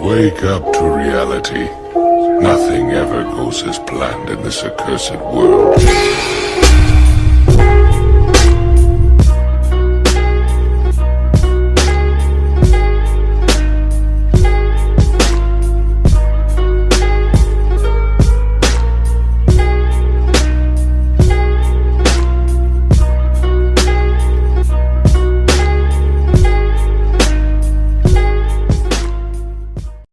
Wake up to reality. Nothing ever goes as planned in this accursed world.